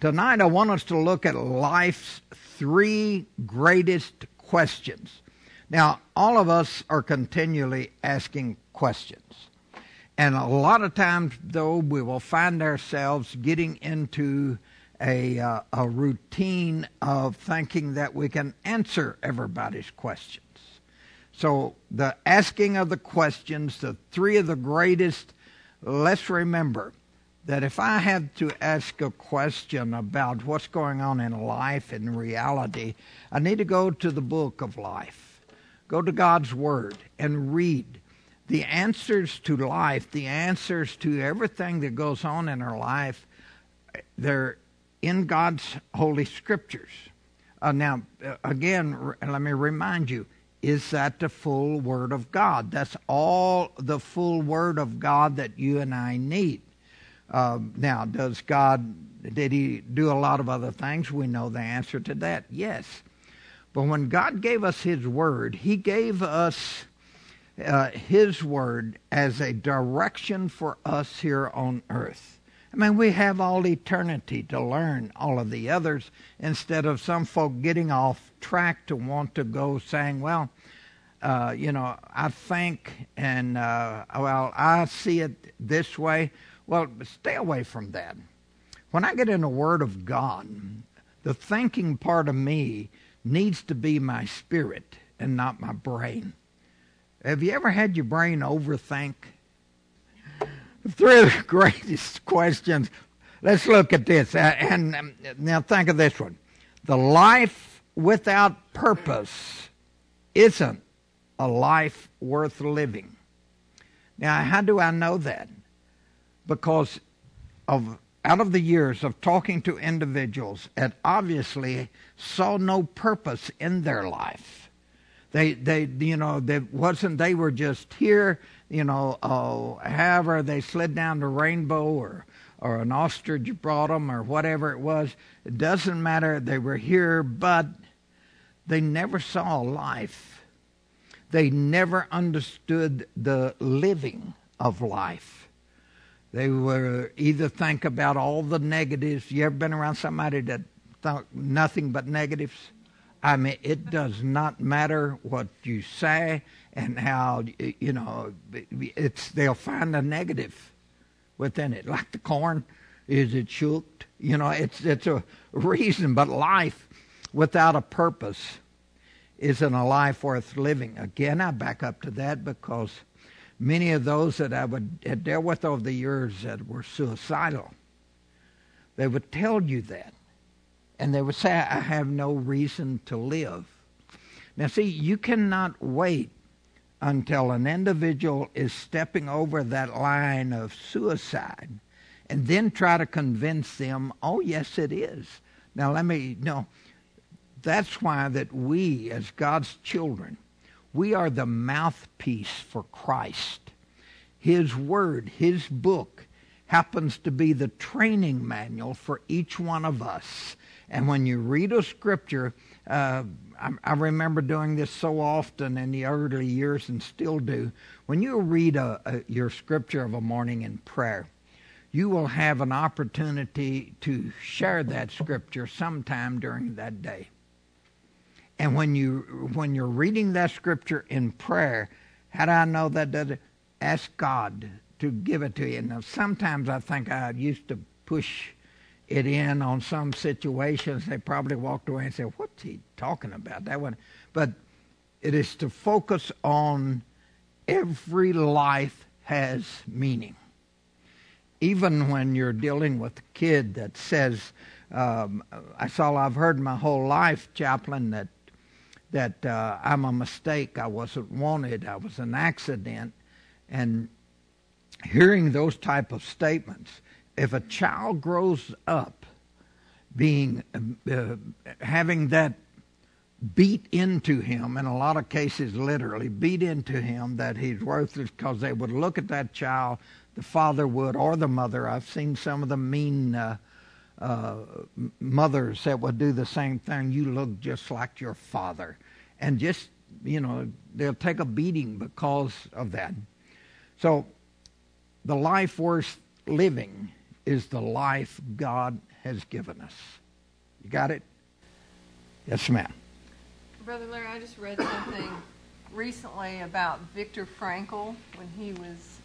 Tonight I want us to look at life's three greatest questions. Now, all of us are continually asking questions. And a lot of times, though, we will find ourselves getting into a routine of thinking that we can answer everybody's questions. So the asking of the questions, the three of the greatest, let's remember that if I had to ask a question about what's going on in life and reality, I need to go to the book of life, go to God's Word, and read the answers to life, the answers to everything that goes on in our life. They're in God's Holy Scriptures. Now, again, let me remind you, is that the full Word of God? That's all the full Word of God that you and I need. Now, did He do a lot of other things? We know the answer to that, yes. But when God gave us His Word, He gave us His Word as a direction for us here on earth. I mean, we have all eternity to learn all of the others instead of some folk getting off track to want to go saying, well, I think and, I see it this way. Well, stay away from that. When I get in the Word of God, the thinking part of me needs to be my spirit and not my brain. Have you ever had your brain overthink? Three of the greatest questions. Let's look at this. And now think of this one. The life without purpose isn't a life worth living. Now, how do I know that? Because out of the years of talking to individuals that obviously saw no purpose in their life. They were just here, however they slid down the rainbow or an ostrich brought them or whatever it was. It doesn't matter. They were here, but they never saw life. They never understood the living of life. They were either think about all the negatives. You ever been around somebody that thought nothing but negatives? I mean, it does not matter what you say and how, they'll find a negative within it. Like the corn, is it shooked? It's a reason, but life without a purpose isn't a life worth living. Again, I back up to that because many of those that I had dealt with over the years that were suicidal, they would tell you that. And they would say, I have no reason to live. Now, see, you cannot wait until an individual is stepping over that line of suicide and then try to convince them, oh, yes, it is. Now, that's why that we, as God's children, we are the mouthpiece for Christ. His Word, His book, happens to be the training manual for each one of us. And when you read a scripture, I remember doing this so often in the early years and still do. When you read your scripture of a morning in prayer, you will have an opportunity to share that scripture sometime during that day. And when you're reading that scripture in prayer, how do I know that? Ask God to give it to you. Now, sometimes I think I used to push it in on some situations. They probably walked away and said, what's he talking about? That one. But it is to focus on every life has meaning. Even when you're dealing with a kid that says, I've heard my whole life, Chaplain, that I'm a mistake, I wasn't wanted, I was an accident. And hearing those type of statements, if a child grows up having that beat into him, in a lot of cases literally beat into him that he's worthless, because they would look at that child, the father would, or the mother. I've seen some of the mean mothers that would do the same thing. You look just like your father. And just, they'll take a beating because of that. So the life worth living is the life God has given us. You got it? Yes, ma'am. Brother Larry, I just read something recently about Viktor Frankl when he was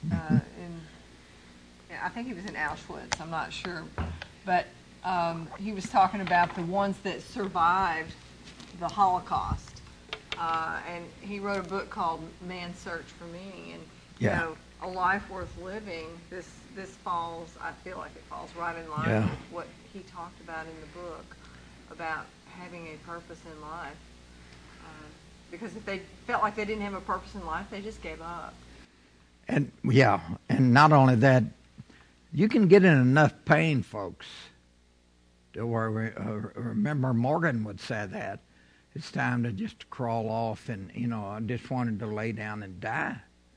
I think he was in Auschwitz, I'm not sure. But he was talking about the ones that survived the Holocaust. And he wrote a book called Man's Search for Meaning. And, you know, a life worth living, this falls, I feel like it falls right in line with what he talked about in the book, about having a purpose in life. Because if they felt like they didn't have a purpose in life, they just gave up. And and not only that, you can get in enough pain, folks, to where remember Morgan would say that it's time to just crawl off, and I just wanted to lay down and die.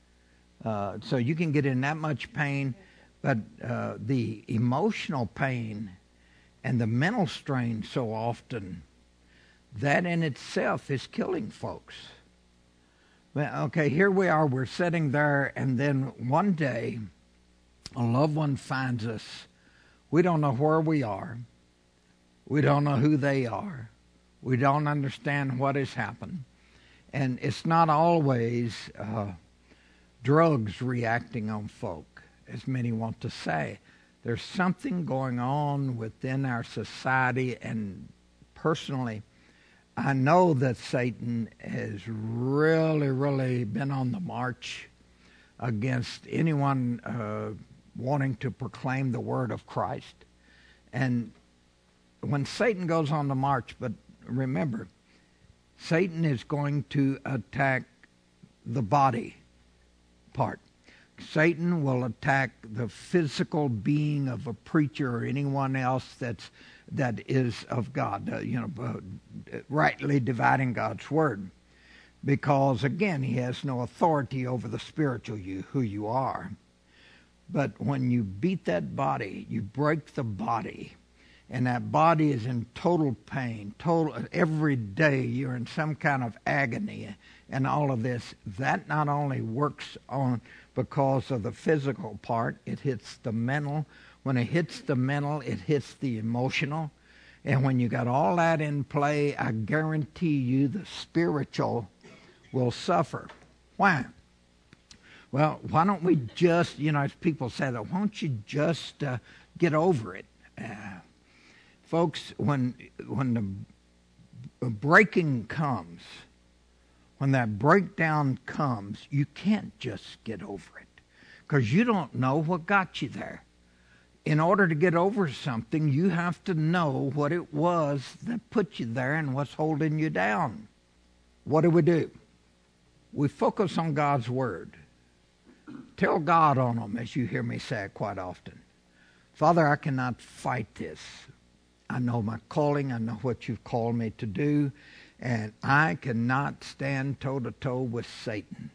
So you can get in that much pain, but the emotional pain and the mental strain so often, that in itself is killing folks. Well, okay, here we are, we're sitting there, and then one day a loved one finds us. We don't know where we are. We don't know who they are. We don't understand what has happened. And it's not always drugs reacting on folk, as many want to say. There's something going on within our society, and personally, I know that Satan has really, really been on the march against anyone wanting to proclaim the word of Christ. And when Satan goes on the march, but remember, Satan is going to attack the body part. Satan will attack the physical being of a preacher or anyone else that is of God, rightly dividing God's word. Because, again, he has no authority over the spiritual you, who you are. But when you beat that body, you break the body, and that body is in total pain, every day you're in some kind of agony and all of this. That not only works on because of the physical part, it hits the mental. When it hits the mental, it hits the emotional. And when you got all that in play, I guarantee you the spiritual will suffer. Why? Well, why don't we just, as people say that, why don't you just get over it? Folks, when the breaking comes, when that breakdown comes, you can't just get over it because you don't know what got you there. In order to get over something, you have to know what it was that put you there and what's holding you down. What do? We focus on God's word. Tell God on them, as you hear me say it quite often. Father, I cannot fight this. I know my calling. I know what you've called me to do. And I cannot stand toe-to-toe with Satan.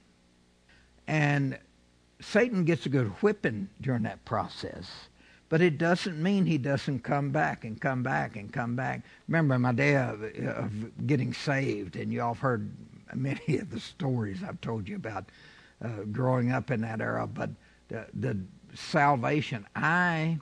And Satan gets a good whipping during that process. But it doesn't mean he doesn't come back and come back and come back. Remember my day of getting saved, and you all have heard many of the stories I've told you about growing up in that era. But the salvation, I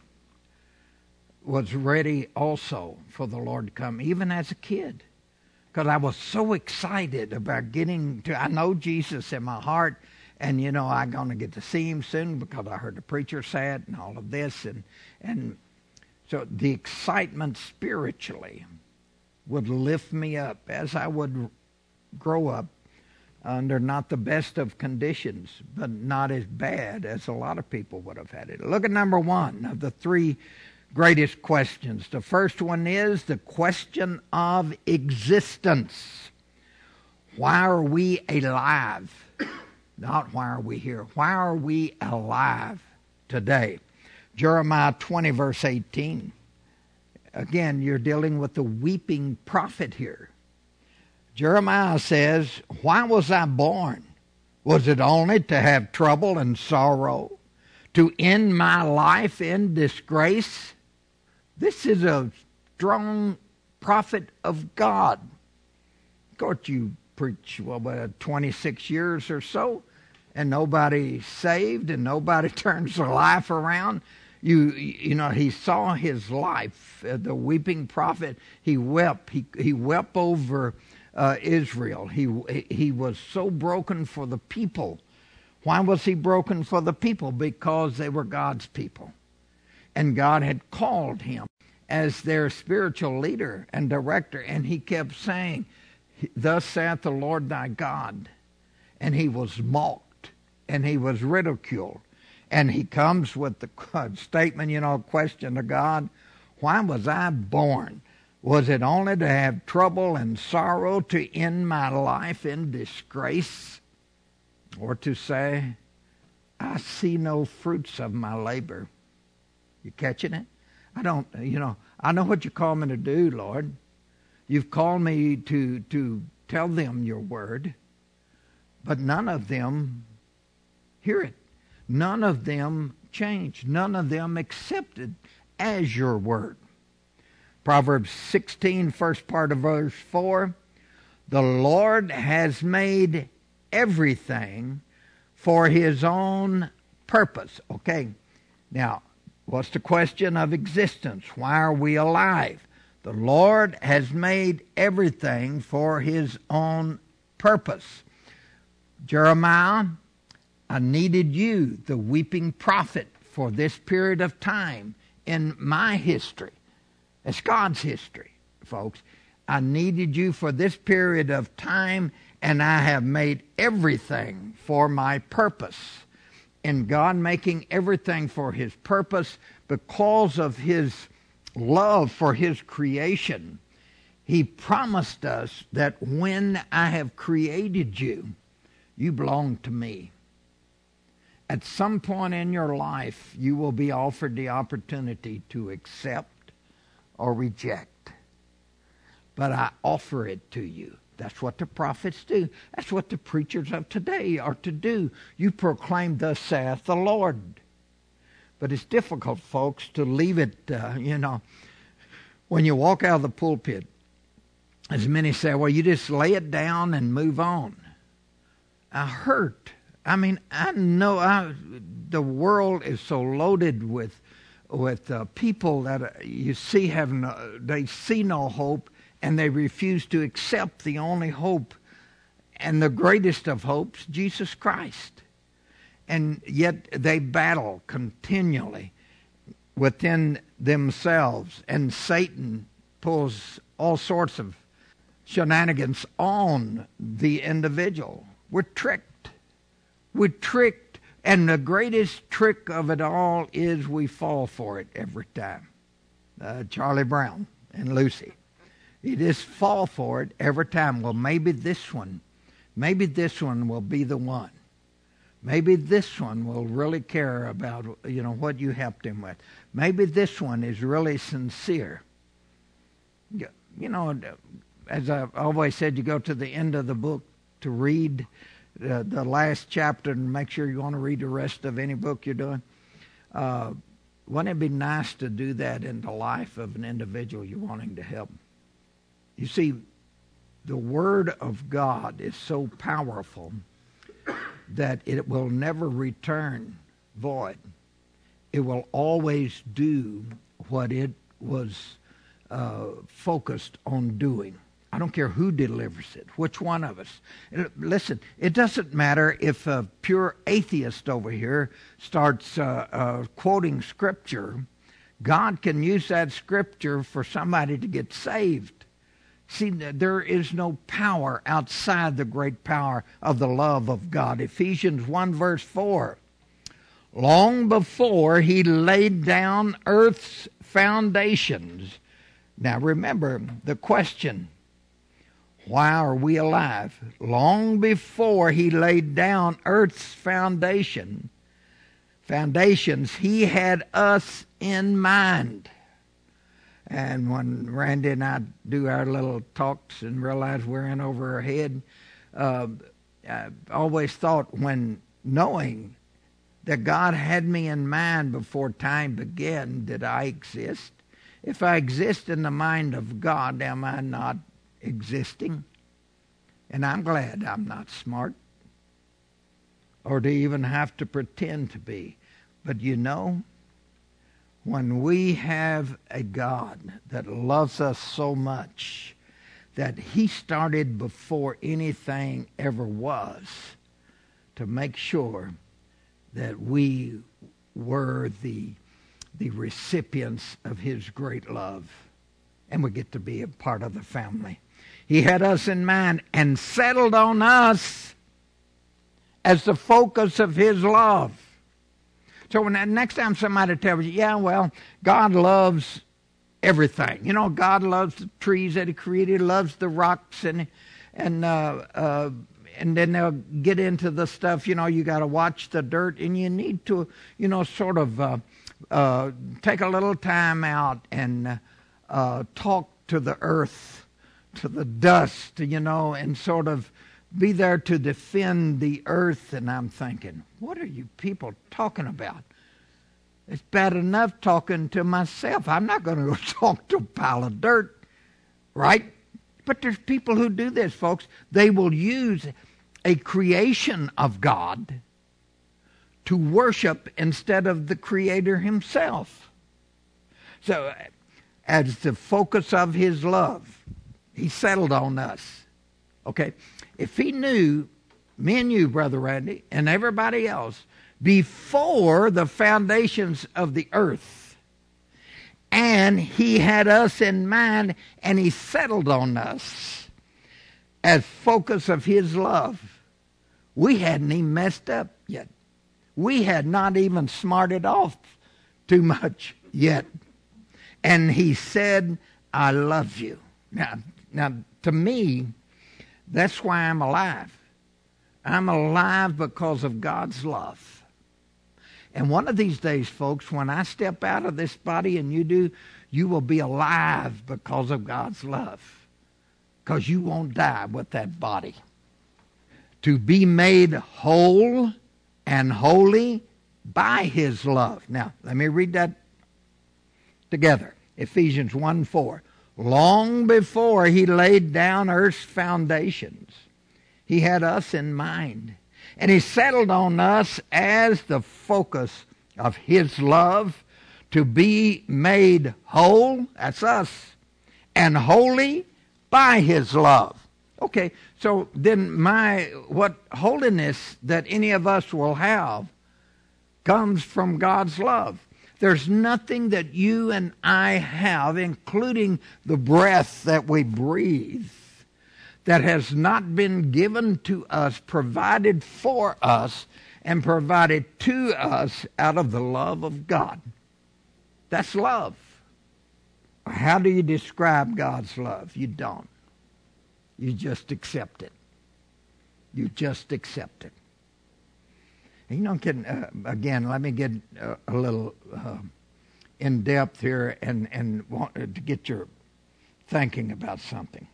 was ready also for the Lord to come, even as a kid. Because I was so excited about getting to, I know Jesus in my heart, and I'm going to get to see him soon because I heard the preacher say it and all of this. And so the excitement spiritually would lift me up as I would grow up under not the best of conditions, but not as bad as a lot of people would have had it. Look at number one of the three greatest questions. The first one is the question of existence. Why are we alive? Not why are we here. Why are we alive today? Jeremiah 20, verse 18. Again, you're dealing with the weeping prophet here. Jeremiah says, why was I born? Was it only to have trouble and sorrow? To end my life in disgrace? This is a strong prophet of God. Of course, you preach, 26 years or so, and nobody saved, and nobody turns their life around. You know, he saw his life. The weeping prophet, he wept. He wept over Israel. He was so broken for the people. Why was he broken for the people? Because they were God's people. And God had called him as their spiritual leader and director. And he kept saying, thus saith the Lord thy God. And he was mocked and he was ridiculed. And he comes with the statement, question to God, why was I born? Was it only to have trouble and sorrow, to end my life in disgrace? Or to say, I see no fruits of my labor. You catching it? I know what you call me to do, Lord. You've called me to tell them your word, but none of them hear it. None of them changed. None of them accepted as your word. Proverbs 16, first part of verse 4, the Lord has made everything for his own purpose. Okay, now, what's the question of existence? Why are we alive? The Lord has made everything for his own purpose. Jeremiah, I needed you, the weeping prophet, for this period of time in my history. It's God's history, folks. I needed you for this period of time, and I have made everything for my purpose. And God making everything for his purpose because of his love for his creation, he promised us that when I have created you, you belong to me. At some point in your life, you will be offered the opportunity to accept or reject. But I offer it to you. That's what the prophets do. That's what the preachers of today are to do. You proclaim, thus saith the Lord. But it's difficult, folks, to leave it, when you walk out of the pulpit, as many say, well, you just lay it down and move on. I hurt. I mean, I know the world is so loaded with people that you see they see no hope, and they refuse to accept the only hope and the greatest of hopes, Jesus Christ. And yet they battle continually within themselves, and Satan pulls all sorts of shenanigans on the individual. We're tricked. We're tricked, and the greatest trick of it all is we fall for it every time. Charlie Brown and Lucy. You just fall for it every time. Well, maybe this one will be the one. Maybe this one will really care about, what you helped him with. Maybe this one is really sincere. As I've always said, you go to the end of the book to read the last chapter and make sure you want to read the rest of any book you're doing. Wouldn't it be nice to do that in the life of an individual you're wanting to help? You see, the Word of God is so powerful that it will never return void. It will always do what it was focused on doing. I don't care who delivers it, which one of us. Listen, it doesn't matter if a pure atheist over here starts quoting Scripture. God can use that Scripture for somebody to get saved. See, there is no power outside the great power of the love of God. Ephesians 1 verse 4. Long before he laid down earth's foundations. Now remember the question. Why are we alive? Long before he laid down earth's foundations, he had us in mind. And when Randy and I do our little talks and realize we're in over our head, I always thought, when knowing that God had me in mind before time began, did I exist? If I exist in the mind of God, am I not existing? And I'm glad I'm not smart or to even have to pretend to be. But when we have a God that loves us so much that he started before anything ever was to make sure that we were the recipients of his great love, and we get to be a part of the family. He had us in mind and settled on us as the focus of his love. So when next time somebody tells you, yeah, well, God loves everything. You know, God loves the trees that he created, loves the rocks, and then they'll get into the stuff, you know, you got to watch the dirt, and you need to, you know, sort of take a little time out and talk to the earth, to the dust, you know, and sort of be there to defend the earth. And I'm thinking, what are you people talking about? It's bad enough talking to myself. I'm not going to go talk to a pile of dirt, right? But there's people who do this, folks. They will use a creation of God to worship instead of the Creator himself. So, as the focus of his love, he settled on us. Okay? If he knew, me and you, Brother Randy, and everybody else, before the foundations of the earth, and he had us in mind, and he settled on us as focus of his love, we hadn't even messed up yet. We had not even smarted off too much yet. And he said, I love you. Now, to me, that's why I'm alive. I'm alive because of God's love. And one of these days, folks, when I step out of this body and you do, you will be alive because of God's love. Because you won't die with that body. To be made whole and holy by his love. Now, let me read that together. Ephesians 1:4. Long before he laid down earth's foundations, he had us in mind. And he settled on us as the focus of his love to be made whole, that's us, and holy by his love. Okay, so then what holiness that any of us will have comes from God's love. There's nothing that you and I have, including the breath that we breathe, that has not been given to us, provided for us, and provided to us out of the love of God. That's love. How do you describe God's love? You don't. You just accept it. You just accept it. And, you know, again, let me get a little in depth here and want to get your thinking about something.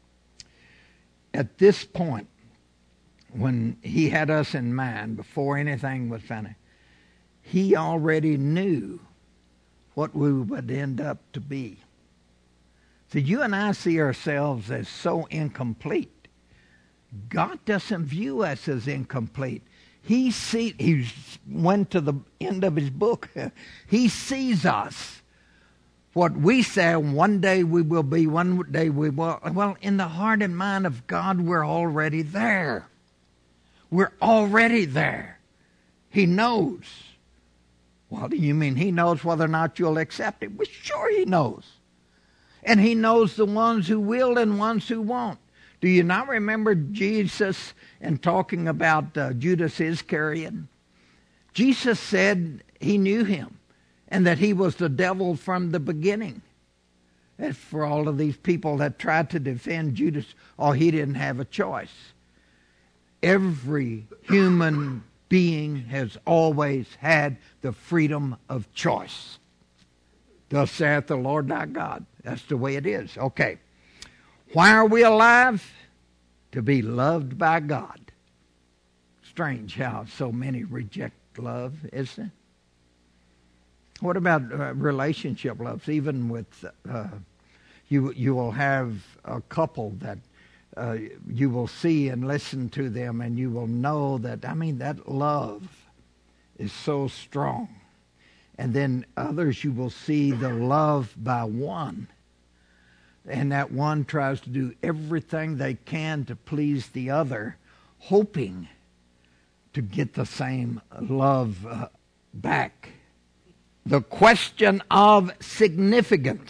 At this point, when he had us in mind, before anything was found, he already knew what we would end up to be. So you and I see ourselves as so incomplete. God doesn't view us as incomplete. He went to the end of his book. He sees us. What we say, one day we will be, one day we will. Well, in the heart and mind of God, we're already there. We're already there. He knows. Well, do you mean he knows whether or not you'll accept it? Well, sure he knows. And he knows the ones who will and ones who won't. Do you not remember Jesus and talking about Judas Iscariot? Jesus said he knew him and that he was the devil from the beginning. And for all of these people that tried to defend Judas, he didn't have a choice. Every human being has always had the freedom of choice. Thus saith the Lord thy God. That's the way it is. Okay. Why are we alive? To be loved by God. Strange how so many reject love, isn't it? What about relationship loves? Even with, you will have a couple that you will see and listen to them, and you will know that, that love is so strong. And then others you will see the love by one. And that one tries to do everything they can to please the other, hoping to get the same love back. The question of significance.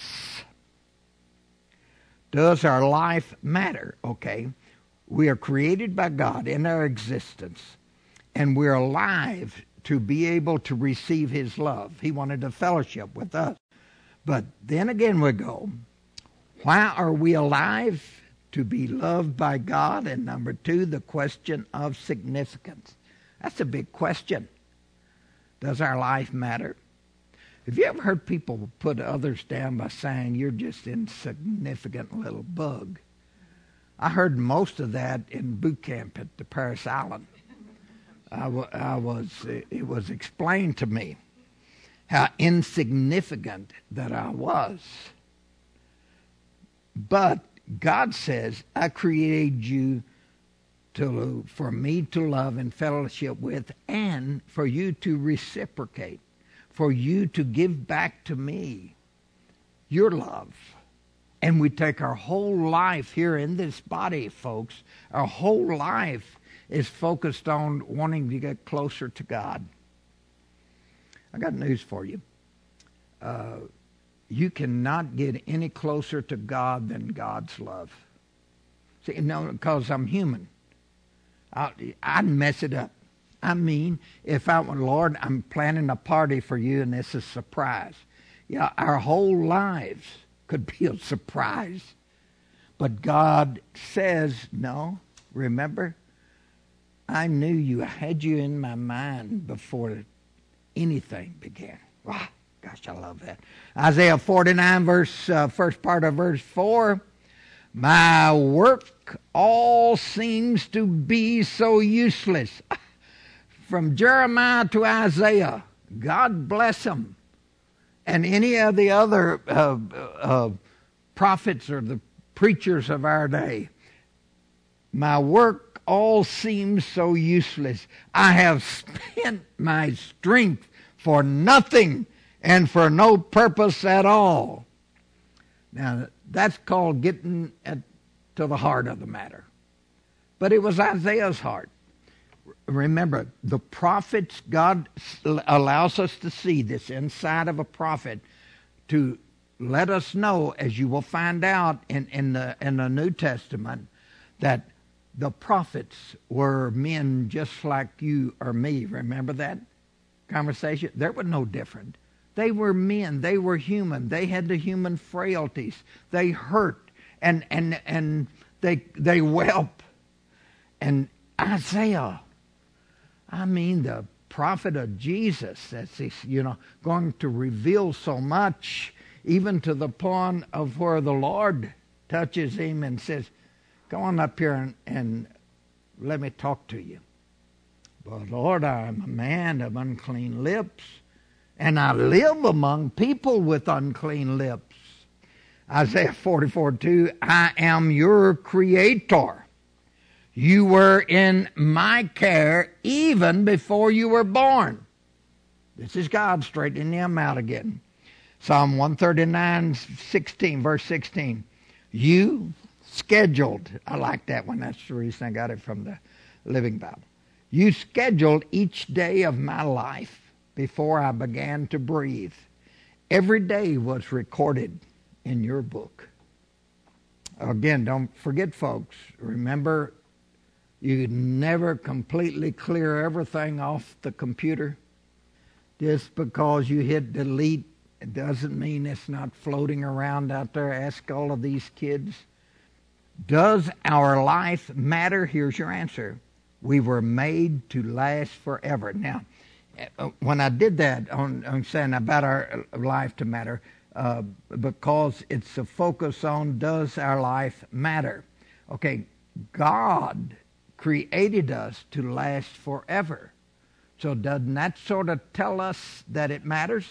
Does our life matter? Okay. We are created by God in our existence, and we're alive to be able to receive His love. He wanted to fellowship with us. But then again we go, why are we alive? To be loved by God. And number two, the question of significance. That's a big question. Does our life matter? Have you ever heard people put others down by saying, you're just insignificant little bug? I heard most of that in boot camp at the Paris Island. It was explained to me how insignificant that I was. But God says, I created you for me to love and fellowship with, and for you to reciprocate, for you to give back to me your love. And we take our whole life here in this body, folks. Our whole life is focused on wanting to get closer to God. I got news for you. You cannot get any closer to God than God's love. See, because I'm human. I'd mess it up. I mean, if I were, Lord, I'm planning a party for you and it's a surprise. Yeah, our whole lives could be a surprise. But God says, no, remember, I knew you. I had you in my mind before anything began. Wow, gosh, I love that. Isaiah 49, first part of verse 4. My work all seems to be so useless. From Jeremiah to Isaiah, God bless them. And any of the other prophets or the preachers of our day. My work all seems so useless. I have spent my strength for nothing and for no purpose at all. Now, that's called getting to the heart of the matter. But it was Isaiah's heart. Remember, the prophets, God allows us to see this inside of a prophet to let us know, as you will find out in the New Testament, that the prophets were men just like you or me. Remember that conversation? They were no different. They were men. They were human. They had the human frailties. They hurt and they wept. And Isaiah, I mean, the prophet of Jesus, that's going to reveal so much, even to the point of where the Lord touches him and says, "Come on up here and let me talk to you." But Lord, I am a man of unclean lips, and I live among people with unclean lips. Isaiah 44:2, I am your creator. You were in my care even before you were born. This is God straightening him out again. Psalm 139:16, verse 16. You scheduled, I like that one. That's the reason I got it from the Living Bible. You scheduled each day of my life before I began to breathe. Every day was recorded in your book. Again, don't forget, folks, remember, you never completely clear everything off the computer. Just because you hit delete, it doesn't mean it's not floating around out there. Ask all of these kids. Does our life matter? Here's your answer. We were made to last forever. Now, when I did that, I'm saying about our life to matter, because it's a focus on, does our life matter? Okay, God created us to last forever. So doesn't that sort of tell us that it matters?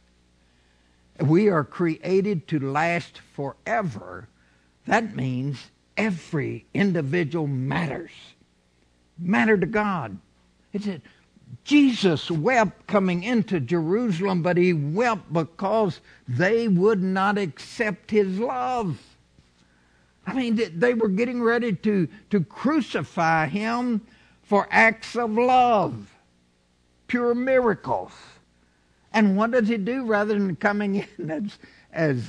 We are created to last forever. That means every individual matters. Matter to God. Jesus wept coming into Jerusalem, but he wept because they would not accept his love. I mean, they were getting ready to crucify him for acts of love, pure miracles. And what does he do? Rather than coming in as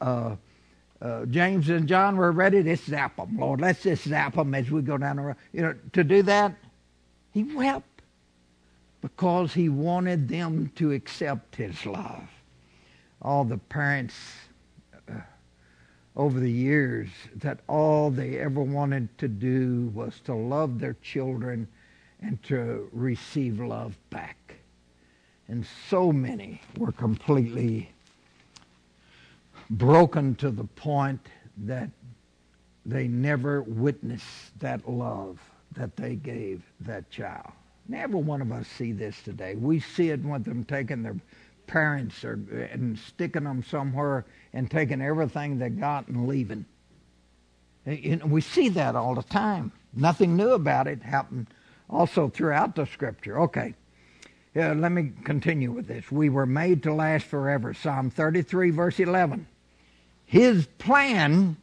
James and John were ready, let's zap them, Lord. Let's just zap them as we go down the road. To do that, he wept because he wanted them to accept his love. All the parents over the years, that all they ever wanted to do was to love their children and to receive love back. And so many were completely broken to the point that they never witnessed that love that they gave that child. And every one of us see this today. We see it with them taking their parents and sticking them somewhere and taking everything they got and leaving. And we see that all the time. Nothing new about it. Happened also throughout the Scripture. Okay, let me continue with this. We were made to last forever. Psalm 33, verse 11. His plans,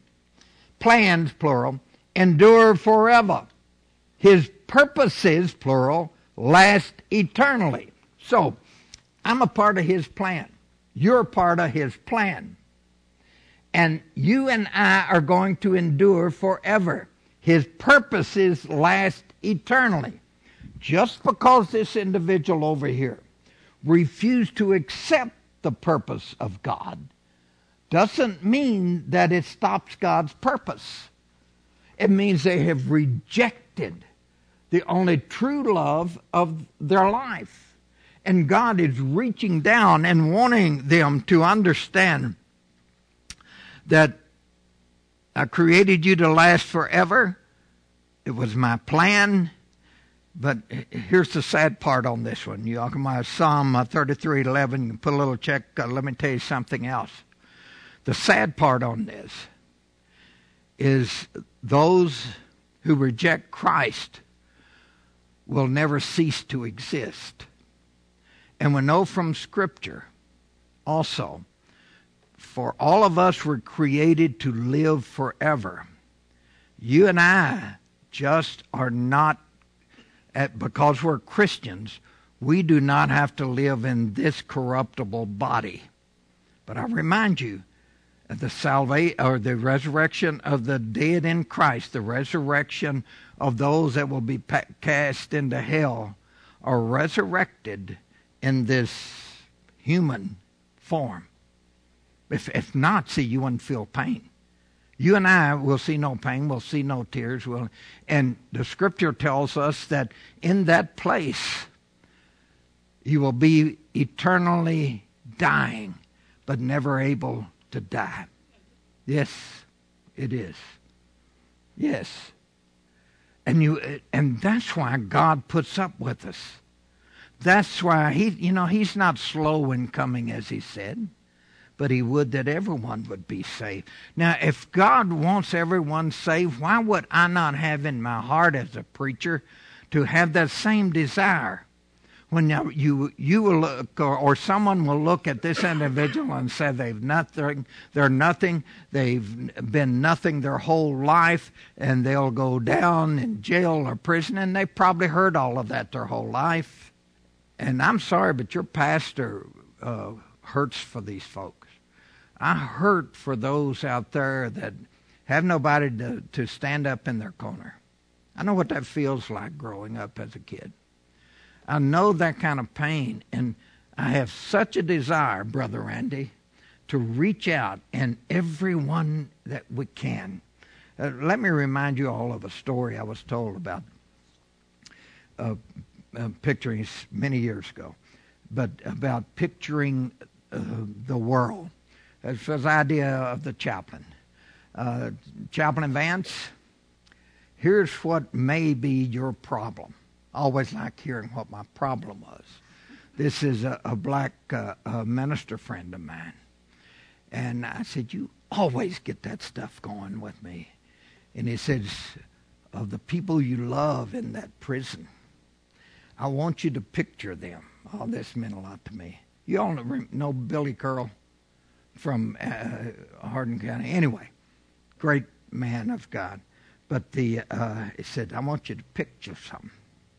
plural, endure forever. His purposes, plural, last eternally. So, I'm a part of his plan. You're a part of his plan. And you and I are going to endure forever. His purposes last eternally. Just because this individual over here refused to accept the purpose of God doesn't mean that it stops God's purpose. It means they have rejected the only true love of their life. And God is reaching down and wanting them to understand that I created you to last forever. It was my plan. But here's the sad part on this one. You look at my Psalm 33:11. You can put a little check. Let me tell you something else. The sad part on this is those who reject Christ will never cease to exist. And we know from Scripture also, for all of us were created to live forever. You and I just are not, because we're Christians, we do not have to live in this corruptible body. But I remind you, the salvation or the resurrection of the dead in Christ, the resurrection of those that will be cast into hell, are resurrected in this human form. If not, see, you wouldn't feel pain. You and I will see no pain, we'll see no tears. And the Scripture tells us that in that place you will be eternally dying, but never able to die. Yes, it is. Yes. And that's why God puts up with us. That's why he's not slow in coming, as he said, but he would that everyone would be saved. Now, if God wants everyone saved, why would I not have in my heart as a preacher to have that same desire? When you will look, or someone will look at this individual and say they're nothing, they've been nothing their whole life, and they'll go down in jail or prison, and they probably heard all of that their whole life. And I'm sorry, but your pastor hurts for these folks. I hurt for those out there that have nobody to stand up in their corner. I know what that feels like growing up as a kid. I know that kind of pain, and I have such a desire, Brother Randy, to reach out and everyone that we can. Let me remind you all of a story I was told about picturing many years ago, but about picturing the world. It was the idea of the chaplain. Chaplain Vance, here's what may be your problem. I always liked hearing what my problem was. This is a black minister friend of mine. And I said, you always get that stuff going with me. And he says, of the people you love in that prison, I want you to picture them. Oh, this meant a lot to me. You all know Billy Curl from Hardin County. Anyway, great man of God. But it said, I want you to picture something.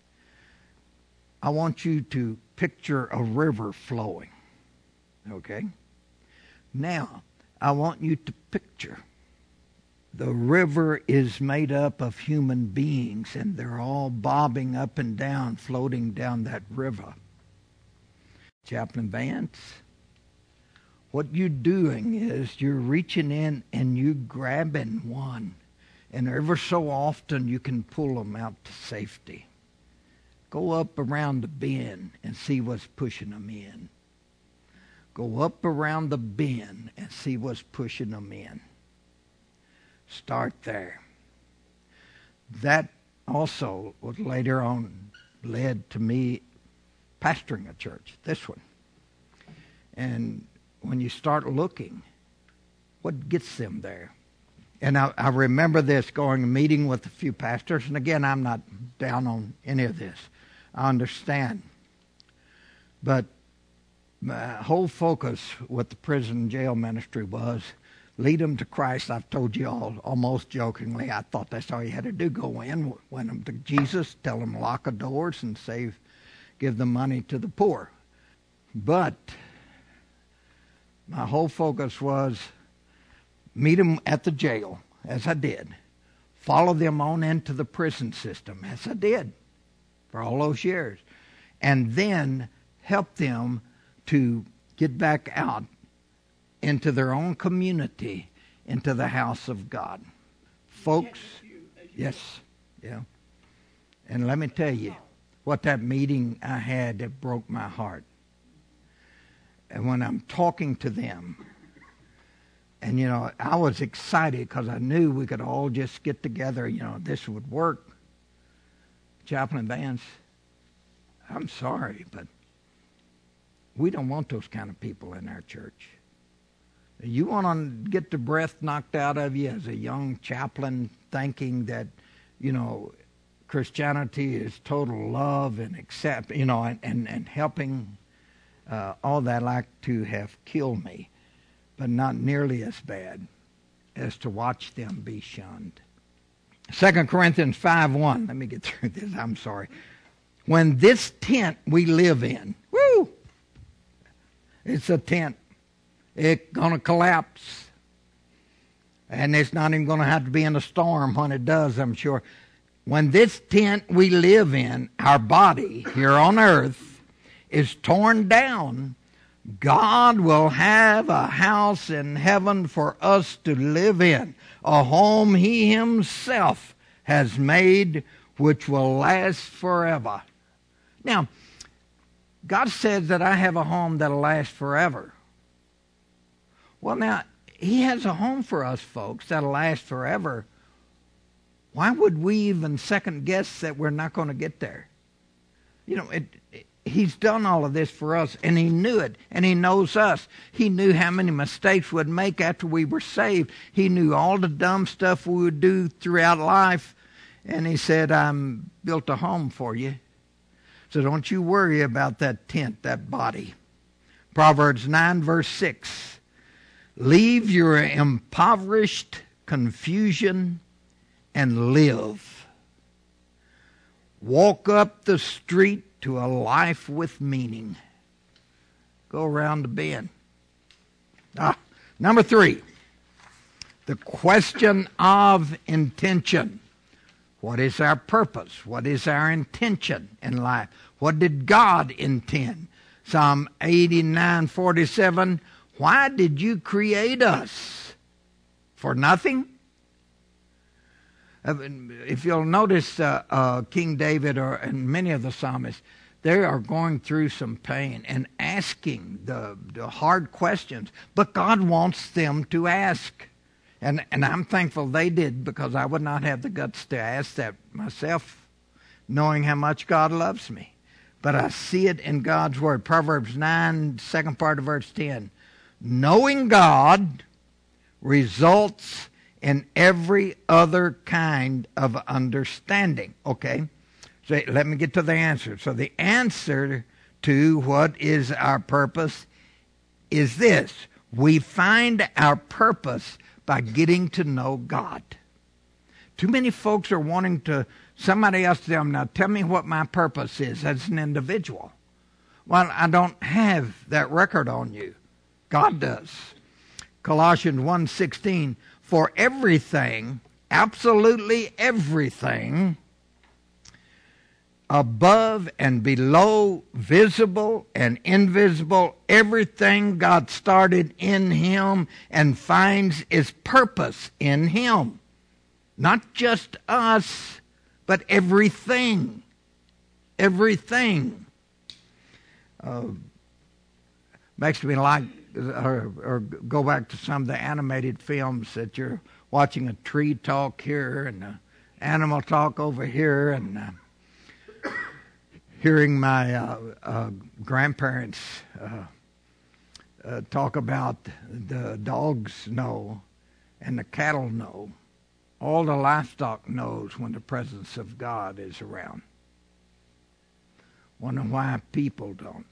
I want you to picture a river flowing. Okay? Now, I want you to picture the river is made up of human beings, and they're all bobbing up and down, floating down that river. Chaplain Vance, what you're doing is you're reaching in and you're grabbing one, and ever so often you can pull them out to safety. Go up around the bend and see what's pushing them in. Go up around the bend and see what's pushing them in. Start there. That also was later on led to me pastoring a church, this one. And when you start looking, what gets them there? And I remember this, going and meeting with a few pastors, and again, I'm not down on any of this. I understand. But my whole focus with the prison and jail ministry was lead them to Christ. I've told you all, almost jokingly, I thought that's all you had to do, go in, win them to Jesus, tell them lock the doors and give the money to the poor. But my whole focus was meet them at the jail, as I did. Follow them on into the prison system, as I did for all those years. And then help them to get back out into their own community, into the house of God. Folks, yes, yeah. And let me tell you what that meeting I had that broke my heart. And when I'm talking to them, and, I was excited because I knew we could all just get together, this would work. Chaplain Vance, I'm sorry, but we don't want those kind of people in our church. You want to get the breath knocked out of you as a young chaplain thinking that, Christianity is total love and accept, and helping, all that like to have killed me, but not nearly as bad as to watch them be shunned. 2 Corinthians 5:1. Let me get through this. I'm sorry. When this tent we live in, it's a tent. It's going to collapse. And it's not even going to have to be in a storm when it does, I'm sure. When this tent we live in, our body here on earth, is torn down, God will have a house in heaven for us to live in, a home He Himself has made which will last forever. Now, God says that I have a home that'll last forever. Well, now, He has a home for us, folks, that'll last forever. Why would we even second guess that we're not going to get there? He's done all of this for us, and He knew it, and He knows us. He knew how many mistakes we'd make after we were saved. He knew all the dumb stuff we would do throughout life, and He said, I'm built a home for you. So don't you worry about that tent, that body. Proverbs 9, verse 6. Leave your impoverished confusion and live. Walk up the street to a life with meaning. Go around the bend. Number 3, the question of intention. What is our purpose? What is our intention in life? What did God intend? Psalm 89:47. Why did you create us? For nothing? If you'll notice, King David and many of the psalmists, they are going through some pain and asking the hard questions. But God wants them to ask. And I'm thankful they did, because I would not have the guts to ask that myself, knowing how much God loves me. But I see it in God's Word. Proverbs 9, second part of verse 10. Knowing God results in every other kind of understanding. Okay, So let me get to the answer. So the answer to what is our purpose is this. We find our purpose by getting to know God. Too many folks are wanting somebody else to tell them, now tell me what my purpose is as an individual. Well, I don't have that record on you. God does. Colossians 1:16, for everything, absolutely everything, above and below, visible and invisible, everything God started in Him and finds its purpose in Him. Not just us, but everything. Everything. Makes me like, or go back to some of the animated films that you're watching a tree talk here and an animal talk over here, and hearing my grandparents talk about the dogs know and the cattle know. All the livestock knows when the presence of God is around. Wonder why people don't.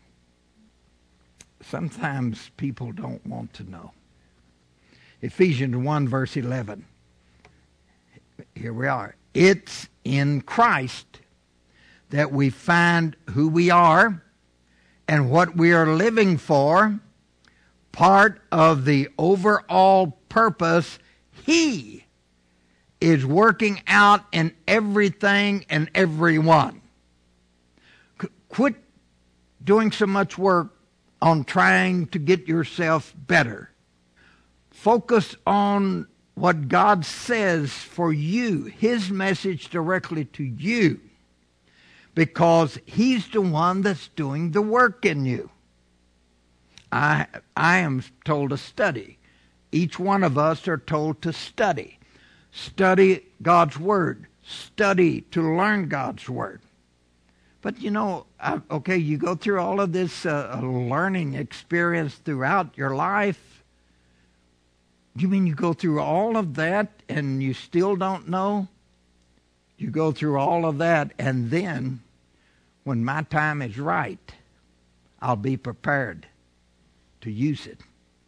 Sometimes people don't want to know. Ephesians 1 verse 11. Here we are. It's in Christ that we find who we are and what we are living for, part of the overall purpose He is working out in everything and everyone. Quit doing so much work on trying to get yourself better. Focus on what God says for you, His message directly to you, because He's the one that's doing the work in you. I am told to study. Each one of us are told to study. Study God's Word. Study to learn God's Word. But you know, okay, you go through all of this learning experience throughout your life. You mean you go through all of that and you still don't know? You go through all of that, and then when my time is right, I'll be prepared to use it.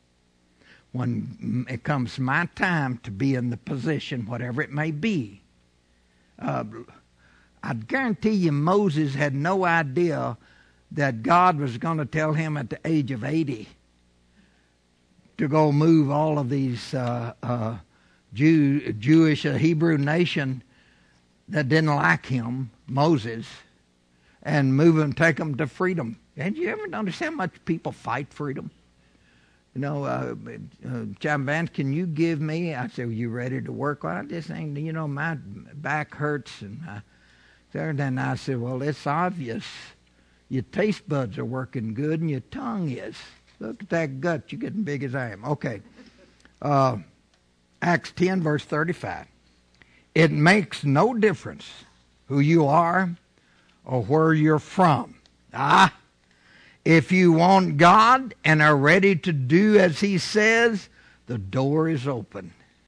When it comes my time to be in the position, whatever it may be, I guarantee you Moses had no idea that God was going to tell him at the age of 80 to go move all of these Jewish Hebrew nation that didn't like him, Moses, and move them, take them to freedom. Did you ever understand how much people fight freedom? You know, John Vance, can you give me? I said, you ready to work? Well, I just think, you know, my back hurts and then I said, well, it's obvious. Your taste buds are working good and your tongue is. Look at that gut. You're getting big as I am. Okay. Acts 10, verse 35. It makes no difference who you are or where you're from. If you want God and are ready to do as He says, the door is open.